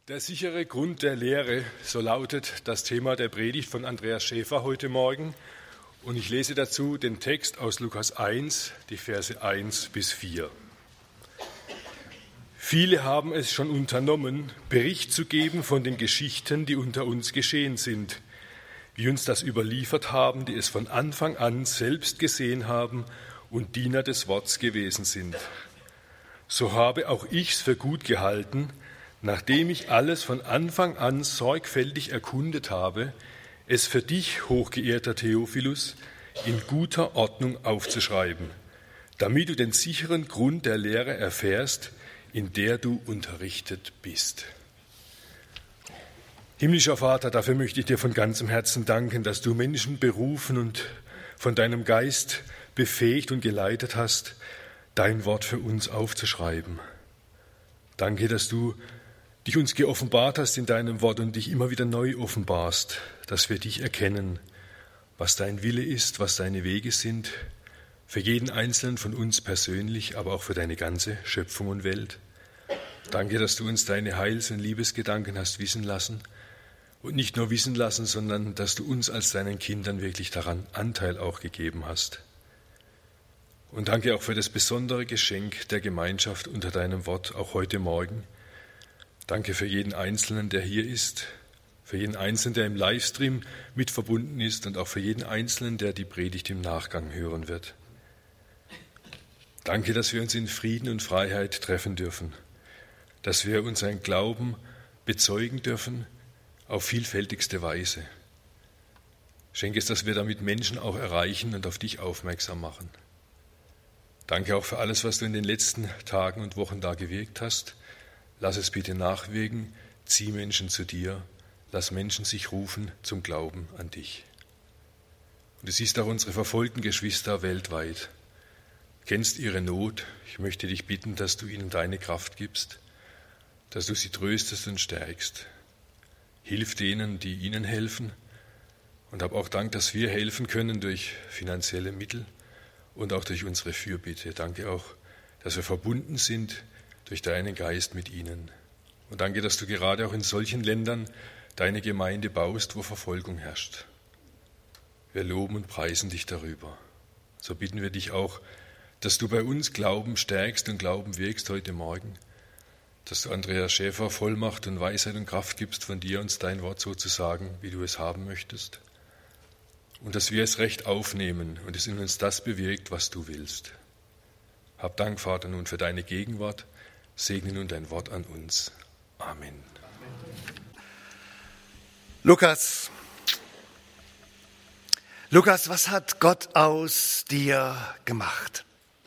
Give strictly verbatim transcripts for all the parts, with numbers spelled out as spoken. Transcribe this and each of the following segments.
Der sichere Grund der Lehre, so lautet das Thema der Predigt von Andreas Schäfer heute Morgen. Und ich lese dazu den Text aus Lukas eins, die Verse eins bis vier. Viele haben es schon unternommen, Bericht zu geben von den Geschichten, die unter uns geschehen sind, wie uns das überliefert haben, die es von Anfang an selbst gesehen haben und Diener des Worts gewesen sind. So habe auch ich's für gut gehalten, nachdem ich alles von Anfang an sorgfältig erkundet habe, es für dich, hochgeehrter Theophilus, in guter Ordnung aufzuschreiben, damit du den sicheren Grund der Lehre erfährst, in der du unterrichtet bist. Himmlischer Vater, dafür möchte ich dir von ganzem Herzen danken, dass du Menschen berufen und von deinem Geist befähigt und geleitet hast, dein Wort für uns aufzuschreiben. Danke, dass du dich uns geoffenbart hast in deinem Wort und dich immer wieder neu offenbarst, dass wir dich erkennen, was dein Wille ist, was deine Wege sind, für jeden Einzelnen von uns persönlich, aber auch für deine ganze Schöpfung und Welt. Danke, dass du uns deine Heils- und Liebesgedanken hast wissen lassen und nicht nur wissen lassen, sondern dass du uns als deinen Kindern wirklich daran Anteil auch gegeben hast. Und danke auch für das besondere Geschenk der Gemeinschaft unter deinem Wort, auch heute Morgen. Danke für jeden Einzelnen, der hier ist, für jeden Einzelnen, der im Livestream mit verbunden ist und auch für jeden Einzelnen, der die Predigt im Nachgang hören wird. Danke, dass wir uns in Frieden und Freiheit treffen dürfen, dass wir unseren Glauben bezeugen dürfen auf vielfältigste Weise. Schenke es, dass wir damit Menschen auch erreichen und auf dich aufmerksam machen. Danke auch für alles, was du in den letzten Tagen und Wochen da gewirkt hast. Lass es bitte nachwirken, zieh Menschen zu dir, lass Menschen sich rufen zum Glauben an dich. Und du siehst auch unsere verfolgten Geschwister weltweit, kennst ihre Not. Ich möchte dich bitten, dass du ihnen deine Kraft gibst, dass du sie tröstest und stärkst. Hilf denen, die ihnen helfen und hab auch Dank, dass wir helfen können durch finanzielle Mittel und auch durch unsere Fürbitte. Danke auch, dass wir verbunden sind durch deinen Geist mit ihnen. Und danke, dass du gerade auch in solchen Ländern deine Gemeinde baust, wo Verfolgung herrscht. Wir loben und preisen dich darüber. So bitten wir dich auch, dass du bei uns Glauben stärkst und Glauben wirkst heute Morgen, dass du Andreas Schäfer Vollmacht und Weisheit und Kraft gibst, von dir uns dein Wort so zu sagen, wie du es haben möchtest. Und dass wir es recht aufnehmen und es in uns das bewirkt, was du willst. Hab Dank, Vater, nun für deine Gegenwart. Segne nun dein Wort an uns. Amen. Lukas, Lukas, was hat Gott aus dir gemacht?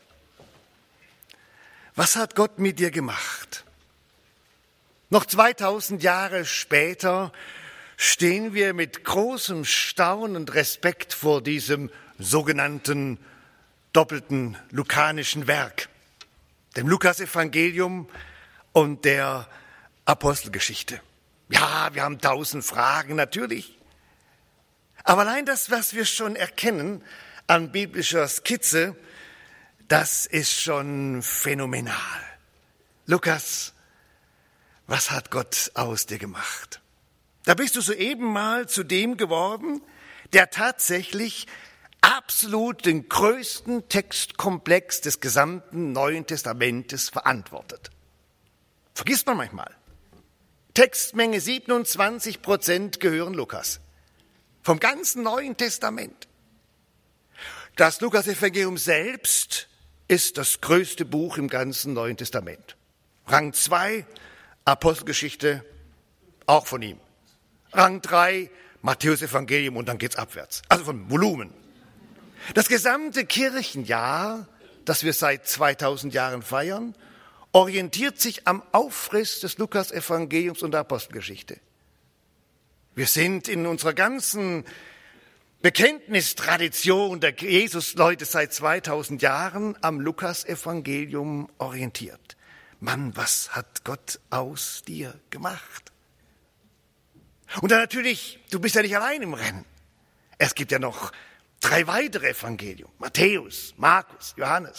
Was hat Gott mit dir gemacht? Noch zweitausend Jahre später stehen wir mit großem Staunen und Respekt vor diesem sogenannten doppelten lukanischen Werk, dem Lukasevangelium und der Apostelgeschichte. Ja, wir haben tausend Fragen, natürlich. Aber allein das, was wir schon erkennen an biblischer Skizze, das ist schon phänomenal. Lukas, was hat Gott aus dir gemacht? Da bist du soeben mal zu dem geworden, der tatsächlich absolut den größten Textkomplex des gesamten Neuen Testamentes verantwortet. Vergisst man manchmal. Textmenge siebenundzwanzig Prozent gehören Lukas. Vom ganzen Neuen Testament. Das Lukasevangelium selbst ist das größte Buch im ganzen Neuen Testament. Rang zwei, Apostelgeschichte, auch von ihm. Rang drei, Matthäusevangelium und dann geht's abwärts. Also vom Volumen. Das gesamte Kirchenjahr, das wir seit zweitausend Jahren feiern, orientiert sich am Aufriss des Lukasevangeliums und der Apostelgeschichte. Wir sind in unserer ganzen Bekenntnistradition der Jesus-Leute seit zweitausend Jahren am Lukasevangelium orientiert. Mann, was hat Gott aus dir gemacht? Und dann natürlich, du bist ja nicht allein im Rennen. Es gibt ja noch drei weitere Evangelien, Matthäus, Markus, Johannes.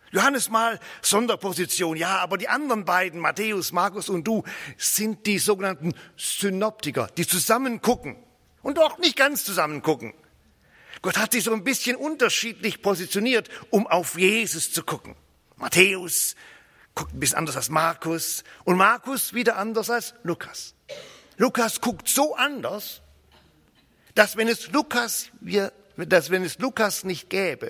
Johannes mal Sonderposition, ja, aber die anderen beiden, Matthäus, Markus und du, sind die sogenannten Synoptiker, die zusammen gucken und doch nicht ganz zusammen gucken. Gott hat sich so ein bisschen unterschiedlich positioniert, um auf Jesus zu gucken. Matthäus guckt ein bisschen anders als Markus und Markus wieder anders als Lukas. Lukas guckt so anders, dass wenn es Lukas, wir, dass wenn es Lukas nicht gäbe,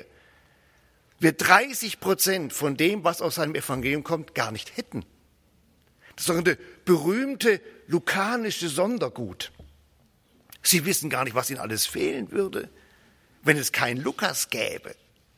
wir dreißig Prozent von dem, was aus seinem Evangelium kommt, gar nicht hätten. Das sogenannte berühmte lukanische Sondergut. Sie wissen gar nicht, was ihnen alles fehlen würde, wenn es keinen Lukas gäbe.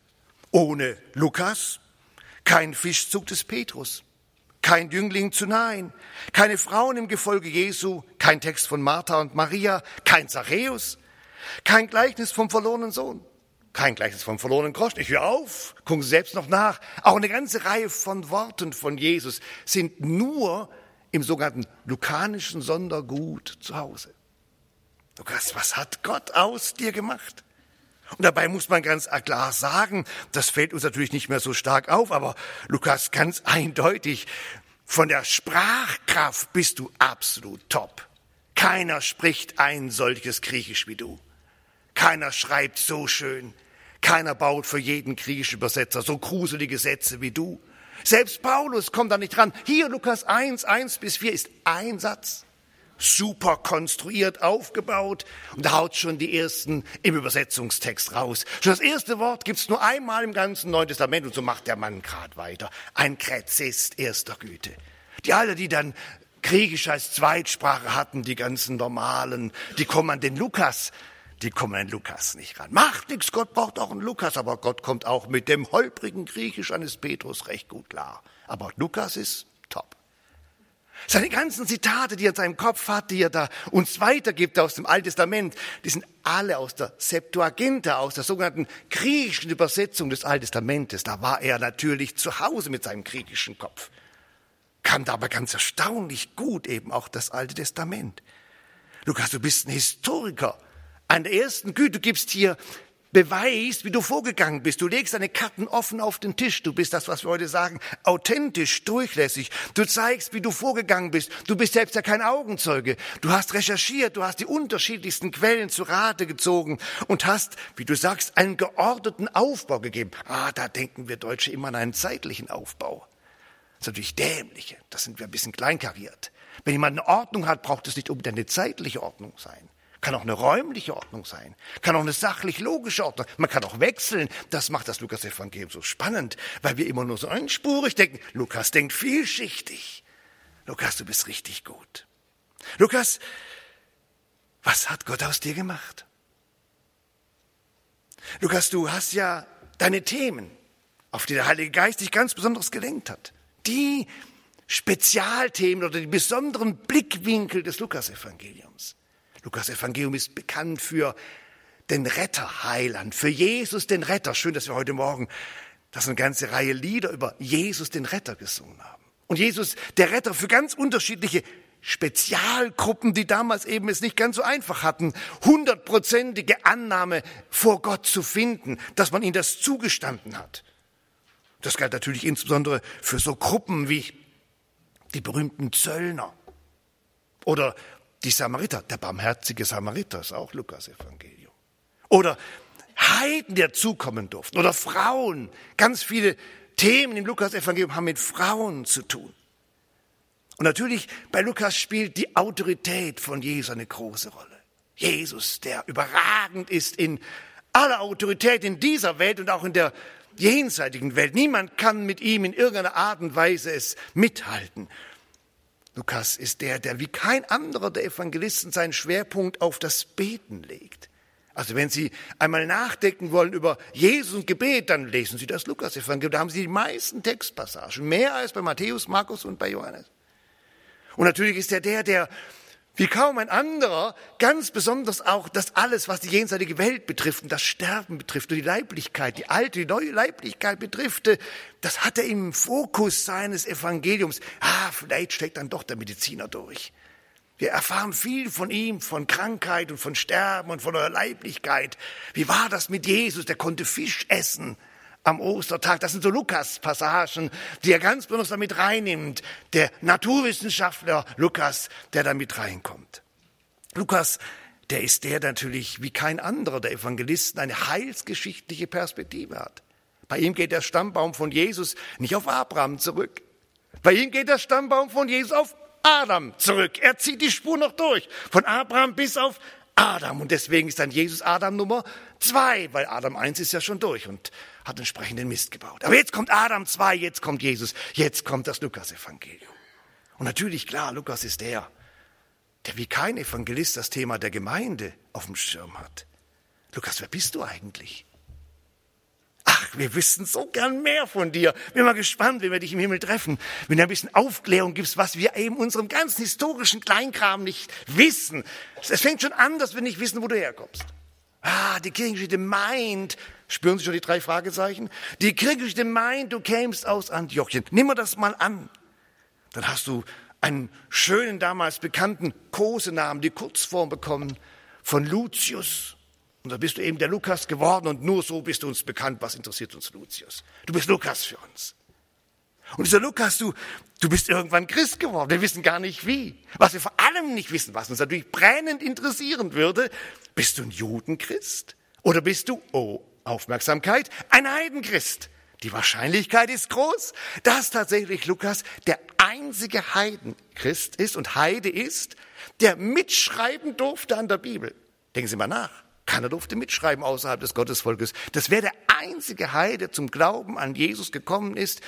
Ohne Lukas kein Fischzug des Petrus, kein Jüngling zu Nain, keine Frauen im Gefolge Jesu, kein Text von Martha und Maria, kein Zachäus, kein Gleichnis vom verlorenen Sohn. Kein Gleichnis vom verlorenen Groschen. Ich höre auf, gucken Sie selbst noch nach. Auch eine ganze Reihe von Worten von Jesus sind nur im sogenannten lukanischen Sondergut zu Hause. Lukas, was hat Gott aus dir gemacht? Und dabei muss man ganz klar sagen, das fällt uns natürlich nicht mehr so stark auf, aber Lukas ganz eindeutig, von der Sprachkraft bist du absolut top. Keiner spricht ein solches Griechisch wie du. Keiner schreibt so schön. Keiner baut für jeden griechischen Übersetzer so gruselige Sätze wie du. Selbst Paulus kommt da nicht dran. Hier Lukas eins, eins bis vier ist ein Satz. Super konstruiert, aufgebaut. Und da haut schon die ersten im Übersetzungstext raus. Schon das erste Wort gibt's nur einmal im ganzen Neuen Testament. Und so macht der Mann gerade weiter. Ein Gräzist erster Güte. Die alle, die dann Griechisch als Zweitsprache hatten, die ganzen Normalen, die kommen an den Lukas. Die kommen an Lukas nicht ran. Macht nichts, Gott braucht auch einen Lukas, aber Gott kommt auch mit dem holprigen Griechisch eines Petrus recht gut klar. Aber Lukas ist top. Seine ganzen Zitate, die er in seinem Kopf hat, die er da uns weitergibt aus dem Alten Testament, die sind alle aus der Septuaginta, aus der sogenannten griechischen Übersetzung des Alten Testamentes. Da war er natürlich zu Hause mit seinem griechischen Kopf. Kannte aber ganz erstaunlich gut eben auch das Alte Testament. Lukas, du bist ein Historiker. An der ersten Güte, du gibst hier Beweis, wie du vorgegangen bist. Du legst deine Karten offen auf den Tisch. Du bist das, was wir heute sagen, authentisch, durchlässig. Du zeigst, wie du vorgegangen bist. Du bist selbst ja kein Augenzeuge. Du hast recherchiert, du hast die unterschiedlichsten Quellen zu Rate gezogen und hast, wie du sagst, einen geordneten Aufbau gegeben. Ah, da denken wir Deutsche immer an einen zeitlichen Aufbau. Das ist natürlich dämlich. Da sind wir ein bisschen kleinkariert. Wenn jemand eine Ordnung hat, braucht es nicht unbedingt eine zeitliche Ordnung sein. Kann auch eine räumliche Ordnung sein, kann auch eine sachlich-logische Ordnung. Man kann auch wechseln. Das macht das Lukas-Evangelium so spannend, weil wir immer nur so einspurig denken. Lukas denkt vielschichtig. Lukas, du bist richtig gut. Lukas, was hat Gott aus dir gemacht? Lukas, du hast ja deine Themen, auf die der Heilige Geist dich ganz besonders gelenkt hat. Die Spezialthemen oder die besonderen Blickwinkel des Lukas-Evangeliums. Lukas-Evangelium ist bekannt für den Retter, Heiland, für Jesus, den Retter. Schön, dass wir heute Morgen das eine ganze Reihe Lieder über Jesus, den Retter, gesungen haben. Und Jesus, der Retter, für ganz unterschiedliche Spezialgruppen, die damals eben es nicht ganz so einfach hatten, hundertprozentige Annahme vor Gott zu finden, dass man ihnen das zugestanden hat. Das galt natürlich insbesondere für so Gruppen wie die berühmten Zöllner oder die Samariter, der barmherzige Samariter ist auch Lukas-Evangelium. Oder Heiden, die dazukommen durften. Oder Frauen. Ganz viele Themen im Lukas-Evangelium haben mit Frauen zu tun. Und natürlich bei Lukas spielt die Autorität von Jesus eine große Rolle. Jesus, der überragend ist in aller Autorität in dieser Welt und auch in der jenseitigen Welt. Niemand kann mit ihm in irgendeiner Art und Weise es mithalten. Lukas ist der, der wie kein anderer der Evangelisten seinen Schwerpunkt auf das Beten legt. Also wenn Sie einmal nachdenken wollen über Jesus und Gebet, dann lesen Sie das Lukas-Evangelium. Da haben Sie die meisten Textpassagen, mehr als bei Matthäus, Markus und bei Johannes. Und natürlich ist er der, der wie kaum ein anderer ganz besonders auch das alles, was die jenseitige Welt betrifft und das Sterben betrifft und die Leiblichkeit, die alte, die neue Leiblichkeit betrifft, das hat er im Fokus seines Evangeliums. Ah, vielleicht steckt dann doch der Mediziner durch. Wir erfahren viel von ihm, von Krankheit und von Sterben und von eurer Leiblichkeit. Wie war das mit Jesus? Der konnte Fisch essen. am Ostertag. Das sind so Lukas-Passagen, die er ganz besonders damit reinnimmt. Der Naturwissenschaftler Lukas, der da mit reinkommt. Lukas, der ist der natürlich wie kein anderer der Evangelisten eine heilsgeschichtliche Perspektive hat. Bei ihm geht der Stammbaum von Jesus nicht auf Abraham zurück. Bei ihm geht der Stammbaum von Jesus auf Adam zurück. Er zieht die Spur noch durch, von Abraham bis auf Adam. Und deswegen ist dann Jesus Adam Nummer zwei, weil Adam eins ist ja schon durch und hat entsprechenden Mist gebaut. Aber jetzt kommt Adam zwei, jetzt kommt Jesus, jetzt kommt das Lukas-Evangelium. Und natürlich, klar, Lukas ist der, der wie kein Evangelist das Thema der Gemeinde auf dem Schirm hat. Lukas, wer bist du eigentlich? Ach, wir wissen so gern mehr von dir. Bin mal gespannt, wenn wir dich im Himmel treffen, wenn du ein bisschen Aufklärung gibst, was wir eben unserem ganzen historischen Kleinkram nicht wissen. Es fängt schon an, dass wir nicht wissen, wo du herkommst. Ah, die Kirchengeschichte meint, spüren Sie schon die drei Fragezeichen? Die Kirchengeschichte meint, du kämst aus Antiochien. Nimm mir das mal an. Dann hast du einen schönen, damals bekannten Kosenamen, die Kurzform bekommen von Lucius. Und da bist du eben der Lukas geworden und nur so bist du uns bekannt. Was interessiert uns Lucius? Du bist Lukas für uns. Und dieser Lukas, du, du bist irgendwann Christ geworden. Wir wissen gar nicht wie. Was wir vor allem nicht wissen, was uns natürlich brennend interessieren würde, bist du ein Judenchrist? Oder bist du, oh, Aufmerksamkeit, ein Heidenchrist? Die Wahrscheinlichkeit ist groß, dass tatsächlich Lukas der einzige Heidenchrist ist und Heide ist, der mitschreiben durfte an der Bibel. Denken Sie mal nach. Keiner durfte mitschreiben außerhalb des Gottesvolkes. Das wäre der einzige Heide, der zum Glauben an Jesus gekommen ist,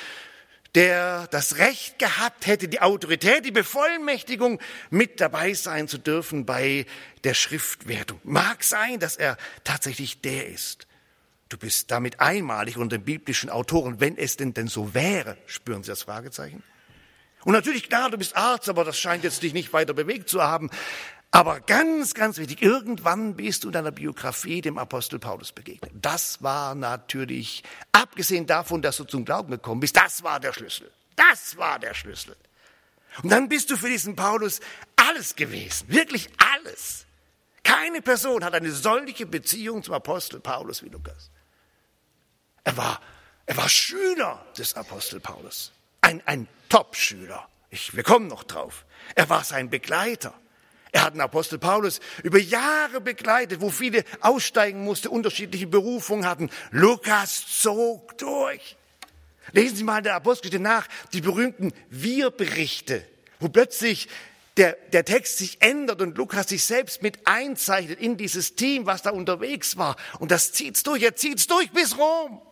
der das Recht gehabt hätte, die Autorität, die Bevollmächtigung, mit dabei sein zu dürfen bei der Schriftwertung. Mag sein, dass er tatsächlich der ist. Du bist damit einmalig unter den biblischen Autoren, wenn es denn denn so wäre. Spüren Sie das Fragezeichen? Und natürlich, klar, du bist Arzt, aber das scheint jetzt dich nicht weiter bewegt zu haben. Aber ganz, ganz wichtig, irgendwann bist du in deiner Biografie dem Apostel Paulus begegnet. Das war natürlich, abgesehen davon, dass du zum Glauben gekommen bist, das war der Schlüssel. Das war der Schlüssel. Und dann bist du für diesen Paulus alles gewesen, wirklich alles. Keine Person hat eine solche Beziehung zum Apostel Paulus wie Lukas. Er war, er war Schüler des Apostel Paulus, ein, ein Top-Schüler. Ich, wir kommen noch drauf. Er war sein Begleiter. Er hat den Apostel Paulus über Jahre begleitet, wo viele aussteigen mussten, unterschiedliche Berufungen hatten. Lukas zog durch. Lesen Sie mal in der Apostelgeschichte nach, die berühmten Wir-Berichte, wo plötzlich der, der Text sich ändert und Lukas sich selbst mit einzeichnet in dieses Team, was da unterwegs war. Und das zieht's durch, er zieht's durch bis Rom.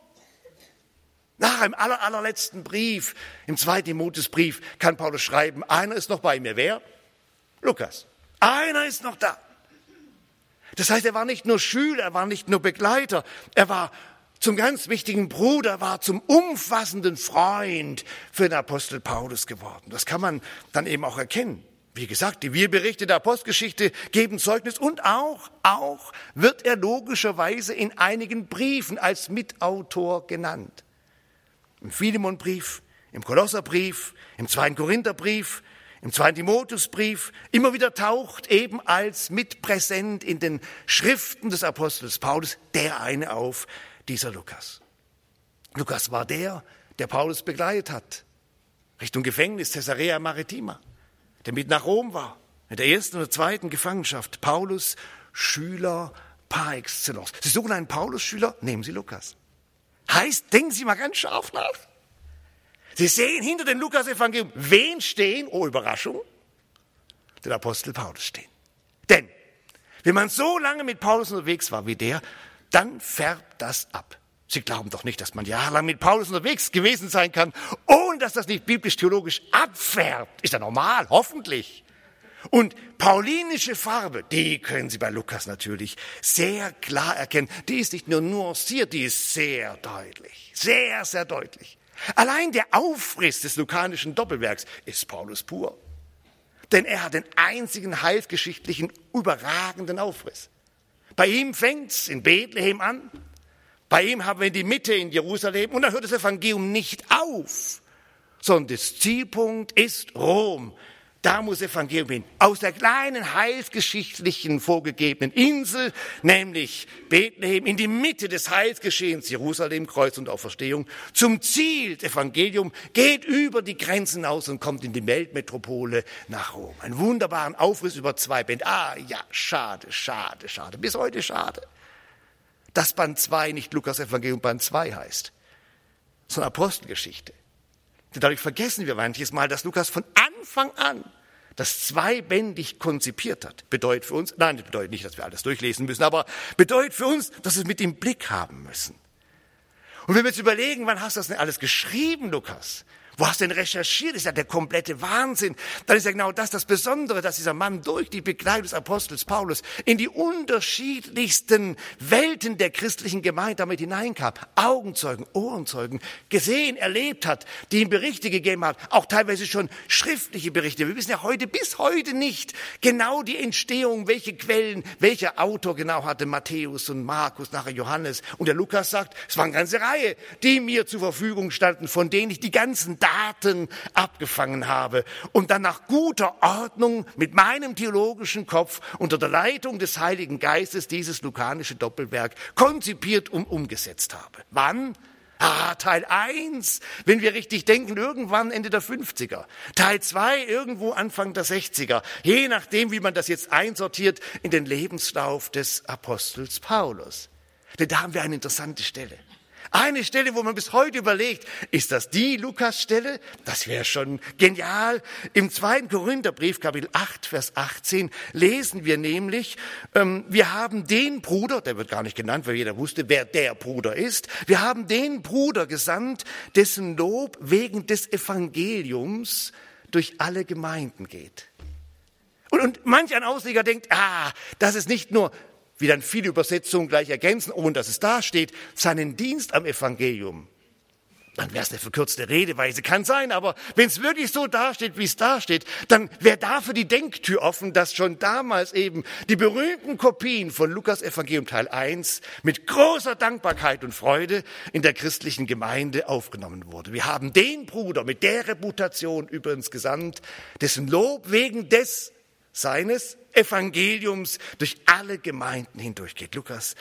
Nach dem aller, allerletzten Brief, im zweiten Timotheusbrief, kann Paulus schreiben, einer ist noch bei mir. Wer? Lukas. Einer ist noch da. Das heißt, er war nicht nur Schüler, er war nicht nur Begleiter, er war zum ganz wichtigen Bruder, er war zum umfassenden Freund für den Apostel Paulus geworden. Das kann man dann eben auch erkennen. Wie gesagt, die Wir-Berichte der Apostelgeschichte geben Zeugnis und auch, auch wird er logischerweise in einigen Briefen als Mitautor genannt. Im Philemonbrief, im Kolosserbrief, im zweiten Korintherbrief, im zweiten Timotheusbrief, immer wieder taucht eben als mitpräsent in den Schriften des Apostels Paulus der eine auf, dieser Lukas. Lukas war der, der Paulus begleitet hat, Richtung Gefängnis Caesarea Maritima, der mit nach Rom war, in der ersten oder zweiten Gefangenschaft. Paulus, Schüler par excellence. Sie suchen einen Paulus-Schüler, nehmen Sie Lukas. Heißt, denken Sie mal ganz scharf nach. Sie sehen hinter dem Lukas-Evangelium, wen stehen? Oh, Überraschung, den Apostel Paulus stehen. Denn, wenn man so lange mit Paulus unterwegs war wie der, dann färbt das ab. Sie glauben doch nicht, dass man jahrelang mit Paulus unterwegs gewesen sein kann, ohne dass das nicht biblisch-theologisch abfärbt. Ist ja normal, hoffentlich. Und paulinische Farbe, die können Sie bei Lukas natürlich sehr klar erkennen. Die ist nicht nur nuanciert, die ist sehr deutlich, sehr, sehr deutlich. Allein der Aufriss des lukanischen Doppelwerks ist Paulus pur. Denn er hat den einzigen heilsgeschichtlichen, überragenden Aufriss. Bei ihm fängt's in Bethlehem an. Bei ihm haben wir die Mitte in Jerusalem. Und dann hört das Evangelium nicht auf, sondern das Zielpunkt ist Rom. Da muss Evangelium hin. Aus der kleinen heilsgeschichtlichen vorgegebenen Insel, nämlich Bethlehem, in die Mitte des Heilsgeschehens, Jerusalem, Kreuz und Auferstehung, zum Ziel des Evangeliums, geht über die Grenzen aus und kommt in die Weltmetropole nach Rom. Einen wunderbaren Aufriss über zwei Bände. Ah ja, schade, schade, schade. Bis heute schade, dass Band zwei nicht Lukas Evangelium Band zwei heißt, sondern Apostelgeschichte. Denn dadurch vergessen wir manches Mal, dass Lukas von Anfang an das zweibändig konzipiert hat. Bedeutet für uns, nein, das bedeutet nicht, dass wir alles durchlesen müssen, aber bedeutet für uns, dass wir es mit im Blick haben müssen. Und wenn wir jetzt überlegen, wann hast du das denn alles geschrieben, Lukas? Wo hast du denn recherchiert? Das ist ja der komplette Wahnsinn. Dann ist ja genau das das Besondere, dass dieser Mann durch die Begleitung des Apostels Paulus in die unterschiedlichsten Welten der christlichen Gemeinde damit hineinkam. Augenzeugen, Ohrenzeugen, gesehen, erlebt hat, die ihm Berichte gegeben hat, auch teilweise schon schriftliche Berichte. Wir wissen ja heute bis heute nicht genau die Entstehung, welche Quellen, welcher Autor genau hatte, Matthäus und Markus, nachher Johannes. Und der Lukas sagt, es war eine ganze Reihe, die mir zur Verfügung standen, von denen ich die ganzen Daten abgefangen habe und dann nach guter Ordnung mit meinem theologischen Kopf unter der Leitung des Heiligen Geistes dieses lukanische Doppelwerk konzipiert und umgesetzt habe. Wann? Ah, Teil eins, wenn wir richtig denken, irgendwann Ende der fünfziger. Teil zwei irgendwo Anfang der sechziger. Je nachdem, wie man das jetzt einsortiert in den Lebenslauf des Apostels Paulus. Denn da haben wir eine interessante Stelle. Eine Stelle, wo man bis heute überlegt, ist das die Lukas-Stelle? Das wäre schon genial. Im zweiten Korintherbrief, Kapitel acht, Vers achtzehn, lesen wir nämlich, ähm, wir haben den Bruder, der wird gar nicht genannt, weil jeder wusste, wer der Bruder ist, wir haben den Bruder gesandt, dessen Lob wegen des Evangeliums durch alle Gemeinden geht. Und, und manch ein Ausleger denkt, ah, das ist nicht nur, wie dann viele Übersetzungen gleich ergänzen, ohne dass es da steht, seinen Dienst am Evangelium. Dann wäre es eine verkürzte Redeweise, kann sein, aber wenn es wirklich so dasteht, wie es dasteht, dann wäre dafür die Denktür offen, dass schon damals eben die berühmten Kopien von Lukas Evangelium Teil eins mit großer Dankbarkeit und Freude in der christlichen Gemeinde aufgenommen wurde. Wir haben den Bruder mit der Reputation übrigens gesandt, dessen Lob wegen des seines Evangeliums durch alle Gemeinden hindurchgeht. Lukas,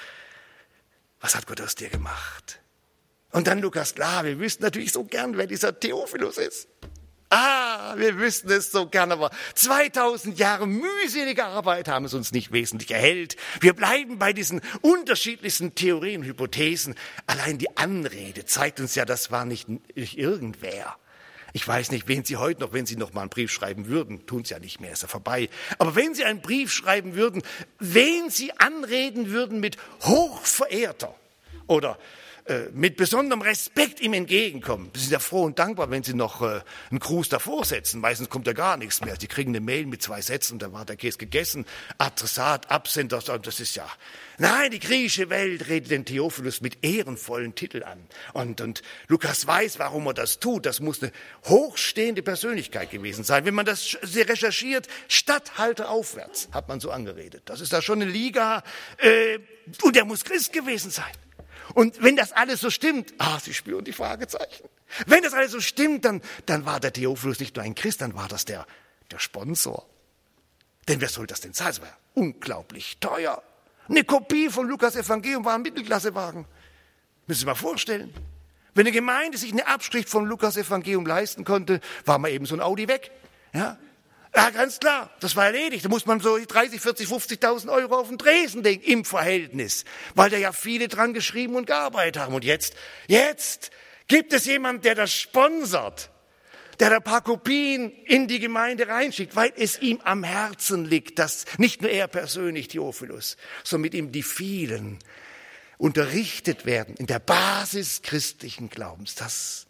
was hat Gott aus dir gemacht? Und dann Lukas, klar, wir wüssten natürlich so gern, wer dieser Theophilus ist. Ah, wir wüssten es so gern, aber zweitausend Jahre mühselige Arbeit haben es uns nicht wesentlich erhellt. Wir bleiben bei diesen unterschiedlichsten Theorien und Hypothesen. Allein die Anrede zeigt uns ja, das war nicht, nicht irgendwer. Ich weiß nicht, wen Sie heute noch, wenn Sie noch mal einen Brief schreiben würden, tun Sie ja nicht mehr, ist ja vorbei. Aber wenn Sie einen Brief schreiben würden, wen Sie anreden würden mit Hochverehrter oder äh, mit besonderem Respekt ihm entgegenkommen. Sie sind ja froh und dankbar, wenn Sie noch äh, einen Gruß davor setzen. Meistens kommt ja gar nichts mehr. Sie kriegen eine Mail mit zwei Sätzen und dann war der Käse gegessen. Adressat, Absender, das ist ja... Nein, die griechische Welt redet den Theophilus mit ehrenvollen Titeln an. Und, und Lukas weiß, warum er das tut. Das muss eine hochstehende Persönlichkeit gewesen sein. Wenn man das recherchiert, Statthalter aufwärts, hat man so angeredet. Das ist da schon eine Liga. Äh, und er muss Christ gewesen sein. Und wenn das alles so stimmt, ah, Sie spüren die Fragezeichen. Wenn das alles so stimmt, dann, dann war der Theophilus nicht nur ein Christ, dann war das der, der Sponsor. Denn wer soll das denn zahlen? Das war unglaublich teuer. Eine Kopie von Lukas Evangelium war ein Mittelklassewagen. Müssen Sie sich mal vorstellen. Wenn eine Gemeinde sich eine Abschrift von Lukas Evangelium leisten konnte, war mal eben so ein Audi weg. Ja, ja ganz klar, das war erledigt. Da muss man so dreißig, vierzig, fünfzigtausend Euro auf den Tresen legen im Verhältnis, weil da ja viele dran geschrieben und gearbeitet haben. Und jetzt, jetzt gibt es jemanden, der das sponsert, der ein paar Kopien in die Gemeinde reinschickt, weil es ihm am Herzen liegt, dass nicht nur er persönlich, Theophilus, sondern mit ihm die vielen unterrichtet werden in der Basis christlichen Glaubens. Das,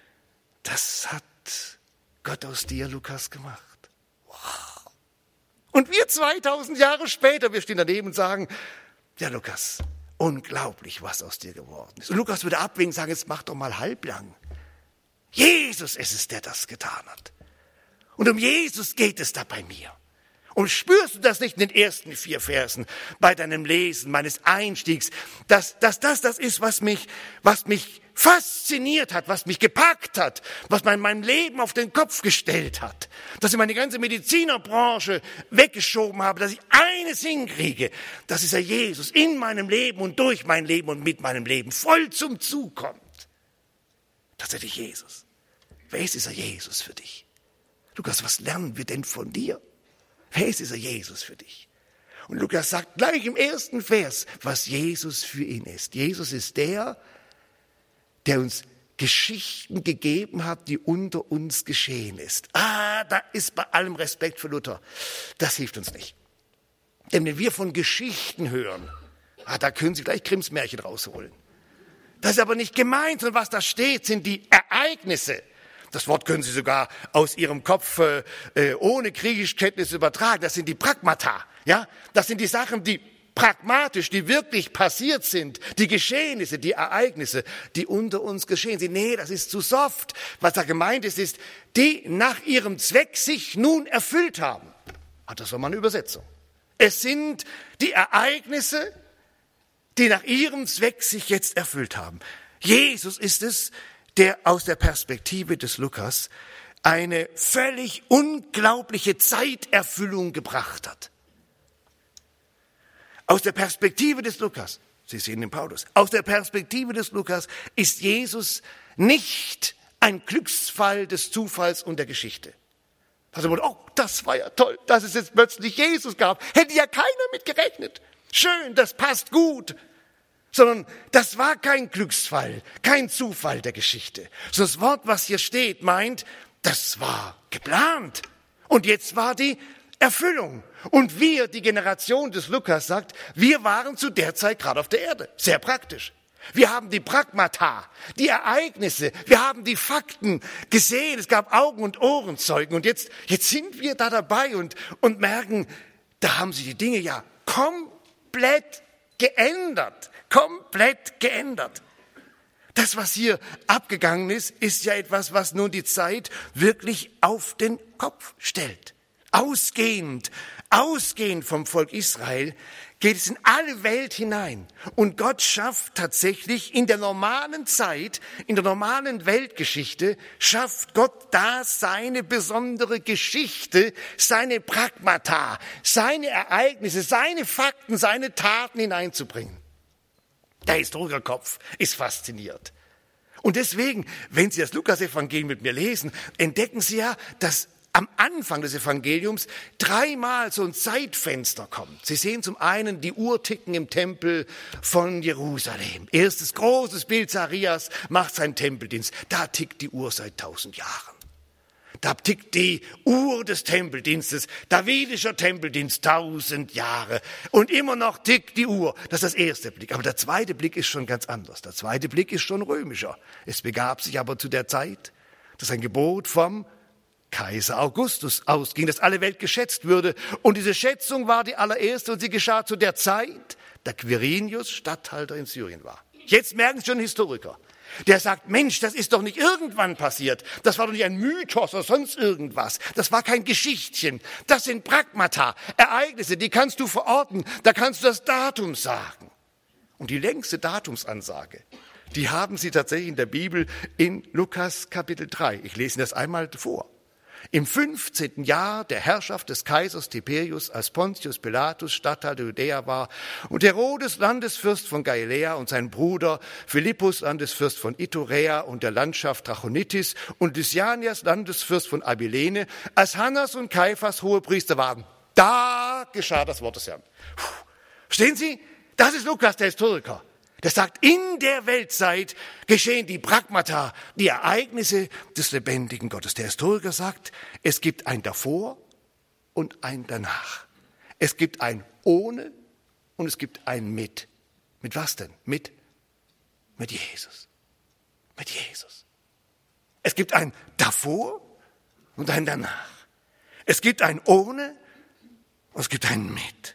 das hat Gott aus dir, Lukas, gemacht. Wow. Und wir zweitausend Jahre später, wir stehen daneben und sagen, ja Lukas, unglaublich, was aus dir geworden ist. Und Lukas würde abwinken und sagen, jetzt mach doch mal halblang. Jesus ist es, der das getan hat. Und um Jesus geht es da bei mir. Und spürst du das nicht in den ersten vier Versen bei deinem Lesen meines Einstiegs, dass, dass das das ist, was mich, was mich fasziniert hat, was mich gepackt hat, was mein, mein Leben auf den Kopf gestellt hat, dass ich meine ganze Medizinerbranche weggeschoben habe, dass ich eines hinkriege, dass dieser Jesus in meinem Leben und durch mein Leben und mit meinem Leben voll zum Zug kommt. Tatsächlich Jesus. Wer ist dieser Jesus für dich? Lukas, was lernen wir denn von dir? Wer ist dieser Jesus für dich? Und Lukas sagt gleich im ersten Vers, was Jesus für ihn ist. Jesus ist der, der uns Geschichten gegeben hat, die unter uns geschehen ist. Ah, da ist bei allem Respekt für Luther. Das hilft uns nicht. Denn wenn wir von Geschichten hören, ah, da können Sie gleich Grimms Märchen rausholen. Das ist aber nicht gemeint, sondern was da steht, sind die Ereignisse. Das Wort können Sie sogar aus Ihrem Kopf äh, ohne Griechischkenntnis übertragen. Das sind die Pragmata. Ja, das sind die Sachen, die pragmatisch, die wirklich passiert sind. Die Geschehnisse, die Ereignisse, die unter uns geschehen sind. Nee, das ist zu soft. Was da gemeint ist, ist, die nach ihrem Zweck sich nun erfüllt haben. Ah, das war mal eine Übersetzung. Es sind die Ereignisse, die nach ihrem Zweck sich jetzt erfüllt haben. Jesus ist es, der aus der Perspektive des Lukas eine völlig unglaubliche Zeiterfüllung gebracht hat. Aus der Perspektive des Lukas, Sie sehen den Paulus, aus der Perspektive des Lukas ist Jesus nicht ein Glücksfall des Zufalls und der Geschichte. Also, oh, das war ja toll, dass es jetzt plötzlich Jesus gab. Hätte ja keiner mit gerechnet. Schön, das passt gut. Sondern das war kein Glücksfall, kein Zufall der Geschichte. So das Wort, was hier steht, meint, das war geplant. Und jetzt war die Erfüllung. Und wir, die Generation des Lukas sagt, wir waren zu der Zeit gerade auf der Erde. Sehr praktisch. Wir haben die Pragmata, die Ereignisse, wir haben die Fakten gesehen. Es gab Augen- und Ohrenzeugen. Und jetzt, jetzt sind wir da dabei und, und merken, da haben sich die Dinge ja komplett geändert. Komplett geändert. Das, was hier abgegangen ist, ist ja etwas, was nun die Zeit wirklich auf den Kopf stellt. Ausgehend, ausgehend vom Volk Israel geht es in alle Welt hinein. Und Gott schafft tatsächlich in der normalen Zeit, in der normalen Weltgeschichte, schafft Gott da seine besondere Geschichte, seine Pragmata, seine Ereignisse, seine Fakten, seine Taten hineinzubringen. Der Historikerkopf ist fasziniert. Und deswegen, wenn Sie das Lukas-Evangelium mit mir lesen, entdecken Sie ja, dass am Anfang des Evangeliums dreimal so ein Zeitfenster kommt. Sie sehen zum einen die Uhrticken im Tempel von Jerusalem. Erstes großes Bild, Zacharias macht seinen Tempeldienst. Da tickt die Uhr seit tausend Jahren. Da tickt die Uhr des Tempeldienstes, davidischer Tempeldienst, tausend Jahre. Und immer noch tickt die Uhr. Das ist das erste Blick. Aber der zweite Blick ist schon ganz anders. Der zweite Blick ist schon römischer. Es begab sich aber zu der Zeit, dass ein Gebot vom Kaiser Augustus ausging, dass alle Welt geschätzt würde. Und diese Schätzung war die allererste und sie geschah zu der Zeit, da Quirinius Statthalter in Syrien war. Jetzt merken Sie schon Historiker. Der sagt, Mensch, das ist doch nicht irgendwann passiert. Das war doch nicht ein Mythos oder sonst irgendwas. Das war kein Geschichtchen. Das sind Pragmata, Ereignisse, die kannst du verorten. Da kannst du das Datum sagen. Und die längste Datumsansage, die haben Sie tatsächlich in der Bibel in Lukas Kapitel drei. Ich lese Ihnen das einmal vor. Im fünfzehnten Jahr der Herrschaft des Kaisers Tiberius, als Pontius Pilatus Statthalter Judäa war und Herodes Landesfürst von Galiläa und sein Bruder Philippus Landesfürst von Iturea und der Landschaft Trachonitis und Lysanias Landesfürst von Abilene, als Hannas und Kaiphas Hohepriester waren. Da geschah das Wort des Herrn. Puh. Verstehen Sie? Das ist Lukas, der Historiker. Der sagt, in der Weltzeit geschehen die Pragmata, die Ereignisse des lebendigen Gottes. Der Historiker sagt, es gibt ein Davor und ein Danach. Es gibt ein Ohne und es gibt ein Mit. Mit was denn? Mit, mit Jesus. Mit Jesus. Es gibt ein Davor und ein Danach. Es gibt ein Ohne und es gibt ein Mit.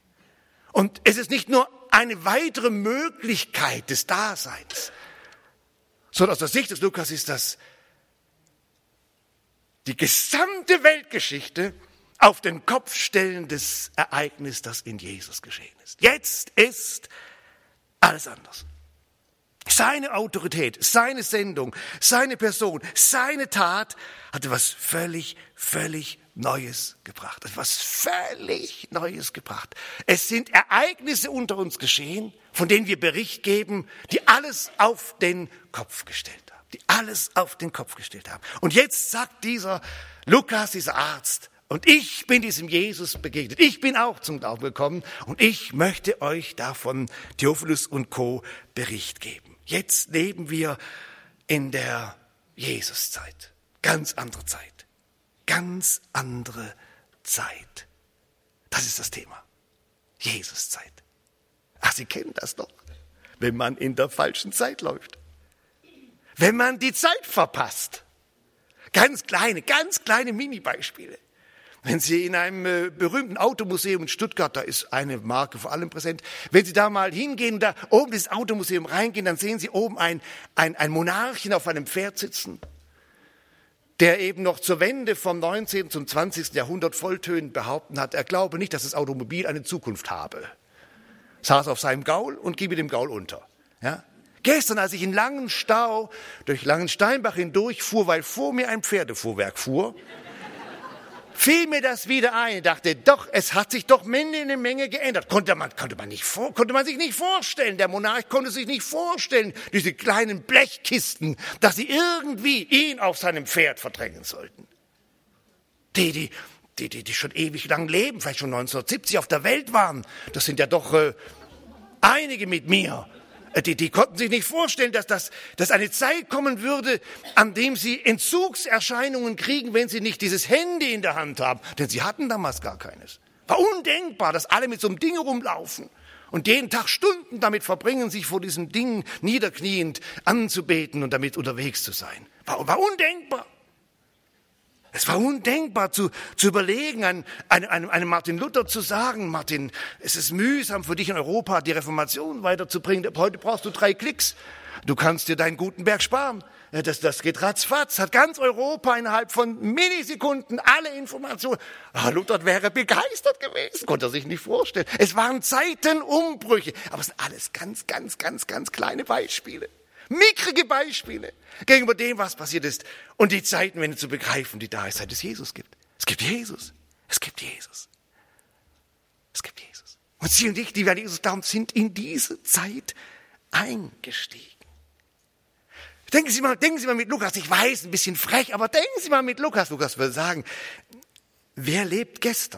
Und es ist nicht nur eine weitere Möglichkeit des Daseins, sondern aus der Sicht des Lukas ist das die gesamte Weltgeschichte auf den Kopf stellendes Ereignis, das in Jesus geschehen ist. Jetzt ist alles anders. Seine Autorität, seine Sendung, seine Person, seine Tat hat etwas völlig, völlig Neues gebracht. Etwas völlig Neues gebracht. Es sind Ereignisse unter uns geschehen, von denen wir Bericht geben, die alles auf den Kopf gestellt haben. Die alles auf den Kopf gestellt haben. Und jetzt sagt dieser Lukas, dieser Arzt, und ich bin diesem Jesus begegnet. Ich bin auch zum Glauben gekommen und ich möchte euch davon, Theophilus und Co., Bericht geben. Jetzt leben wir in der Jesuszeit. Ganz andere Zeit. Ganz andere Zeit. Das ist das Thema. Jesuszeit. Ach, Sie kennen das doch. Wenn man in der falschen Zeit läuft. Wenn man die Zeit verpasst. Ganz kleine, ganz kleine Mini-Beispiele. Wenn Sie in einem äh, berühmten Automuseum in Stuttgart, da ist eine Marke vor allem präsent, wenn Sie da mal hingehen, da oben ins Automuseum reingehen, dann sehen Sie oben ein, ein, ein Monarchen auf einem Pferd sitzen, der eben noch zur Wende vom neunzehnten zum zwanzigsten Jahrhundert volltönend behaupten hat, er glaube nicht, dass das Automobil eine Zukunft habe. Saß auf seinem Gaul und ging mit dem Gaul unter. Ja? Gestern, als ich in langen Stau durch Langensteinbach hindurch fuhr, weil vor mir ein Pferdefuhrwerk fuhr, fiel mir das wieder ein. Ich dachte, doch, es hat sich doch eine Menge geändert. Konnte man, konnte man nicht vor, konnte man sich nicht vorstellen. Der Monarch konnte sich nicht vorstellen, diese kleinen Blechkisten, dass sie irgendwie ihn auf seinem Pferd verdrängen sollten. Die, die, die, die, die schon ewig lang leben, vielleicht schon neunzehnhundertsiebzig auf der Welt waren. Das sind ja doch äh, einige mit mir. Die, die konnten sich nicht vorstellen, dass, das, dass eine Zeit kommen würde, an dem sie Entzugserscheinungen kriegen, wenn sie nicht dieses Handy in der Hand haben. Denn sie hatten damals gar keines. War undenkbar, dass alle mit so einem Ding rumlaufen und jeden Tag Stunden damit verbringen, sich vor diesem Ding niederkniend anzubeten und damit unterwegs zu sein. War, war undenkbar. Es war undenkbar zu, zu überlegen, einem, einem, einem Martin Luther zu sagen, Martin, es ist mühsam für dich in Europa die Reformation weiterzubringen. Heute brauchst du drei Klicks. Du kannst dir deinen Gutenberg sparen. Das, das geht ratzfatz. Hat ganz Europa innerhalb von Millisekunden alle Informationen. Ah, Luther wäre begeistert gewesen. Konnte er sich nicht vorstellen. Es waren Zeitenumbrüche. Aber es sind alles ganz, ganz, ganz, ganz kleine Beispiele. Mickrige Beispiele gegenüber dem, was passiert ist. Und die Zeitenwende zu begreifen, die da ist, seit es Jesus gibt. Es gibt Jesus. Es gibt Jesus. Es gibt Jesus. Und Sie und ich, die wir an Jesus glauben, sind in diese Zeit eingestiegen. Denken Sie mal, denken Sie mal mit Lukas, ich weiß, ein bisschen frech, aber denken Sie mal mit Lukas. Lukas würde sagen, wer lebt gestern?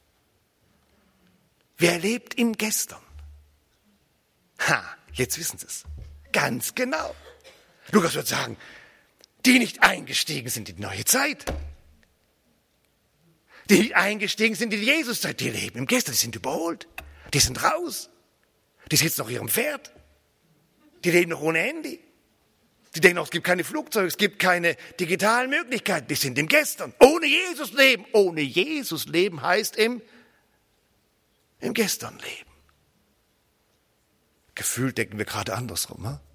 Wer lebt im Gestern? Ha, jetzt wissen Sie es. Ganz genau. Lukas wird sagen, die nicht eingestiegen sind in die neue Zeit. Die nicht eingestiegen sind in die Jesuszeit, die leben im Gestern, die sind überholt. Die sind raus. Die sitzen auf ihrem Pferd. Die leben noch ohne Handy. Die denken auch, es gibt keine Flugzeuge, es gibt keine digitalen Möglichkeiten. Die sind im Gestern. Ohne Jesus leben. Ohne Jesus leben heißt im, im Gestern leben. Gefühlt denken wir gerade andersrum. Hm?